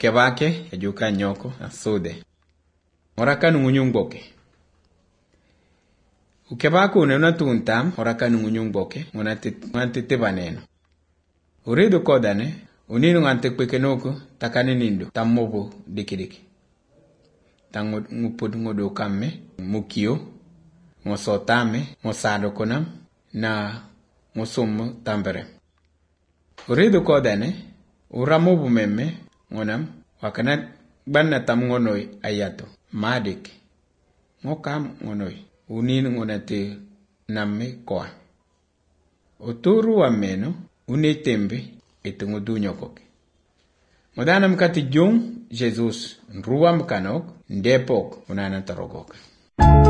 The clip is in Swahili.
kebake yajuka nyoko asude. Oraka nungunyung boke. Ukebake unena tuntam oraka nungunyung boke nganti baneno. Uridu kodane uninu ngante kwekenoko takane nindo tamobo dikidiki. Tango ngupud ngodo kame mukio ngosotame ngosado konam na ngosumu tambere. Uridu kodane uramobu meme ngonam wakana banna tam ngonoi ayato madik ngokam ngonoi uninu ngonate namme koa. Oturu wa meno unetembe etungo dunyokoke. Modana mkati jung Jesus nruwa mkanok ndepok unana tarogok.